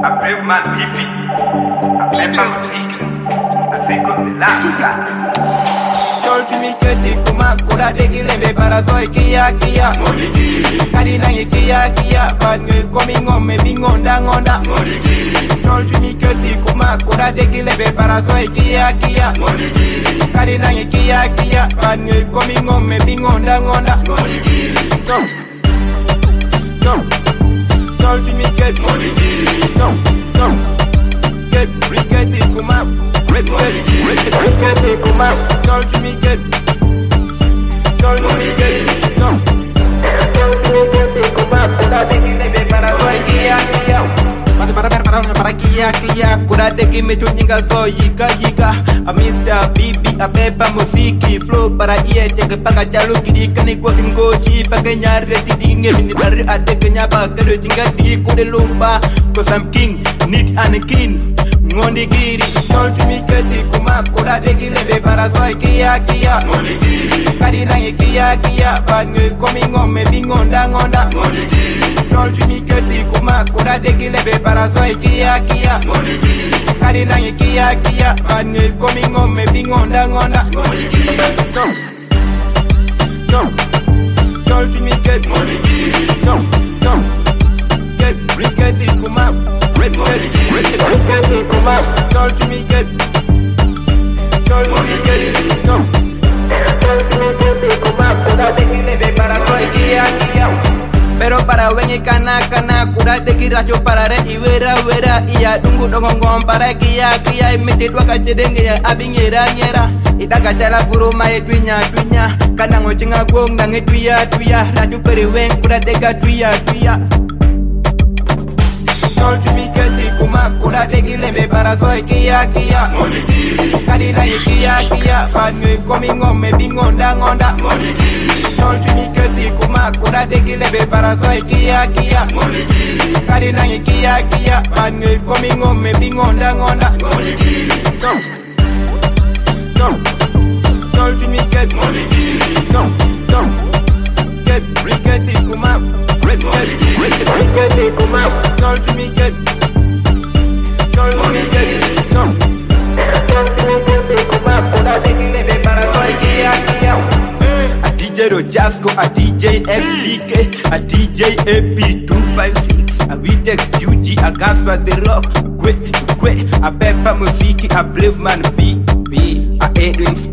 a brave man pipi, a pepper music, a fico de la Toltu mi keti kuma kura degi lebe para soy kia kia Morigiri Karina ye kia kia Bad nge komi ngome bingonda ngonda Morigiri Toltu mi keti kuma kura degi lebe para soy kia kia Morigiri Karina ye kia kia Bad nge komi ngome bingonda ngonda Morigiri Toltu mi keti Morigiri Get brigade kuma Riketi kuma Toltu mi keti Toltu mi keti kuma Kura degi lebe para soy kia kia para kia kia Kura degi me chuninga soy yika yika A Mr. Bibi a pepa musiki Flow para iye teke paka jalu kiri Kani kwa kimgochi pake nyare tidinge Mini bari adeke nyaba kado chinga di kude lumba Cause I'm king, neat and keen Ngondi giri, toltu mi keti kuma Kura degi lebe para soy kia kia Monigiri Karina ye kia kia Bad nge komi ngome bingonda ngonda Monigiri Toltu mi keti kuma Kura degi lebe para soy kia kia Monigiri Karina ye kia kia Bad nge komi ngome bingonda ngonda Monigiri Toltu mi keti Monigiri Get brigade kuma Riketi kuma Toltu mi keti kuma Kura degi lebe para soy kia kia Pero para wenye kana kana Kura degi rajo para re iwera wera Iya dungu dongongong para kia kia Imete dua kacedenge ya abingera ngera Idaka jala furuma ye twinya twinya Kana ngochenga gong nange tuya tuya Rajo pere weng kura dega tuya tuya Toltu mi keti kuma Kura degi lebe para soy kia kia Monigiri Karina ye kia kia Bad nge komi ngome bingonda ngonda Monigiri Toltu mi keti kuma Kura degi lebe para soy kia kia Monigiri Karina ye kia kia Bad nge komi ngome bingonda ngonda Monigiri Toltu mi keti Monigiri Get brigade kuma Riketi kuma Toltu mi keti kuma Kura degi lebe para soy kia kia A DJ Rojasco, a DJ FDK, a DJ AP256 A Vitex UG, a Gaspar the Rock, a Peppa Musiki, a Brave Man B, a Edwin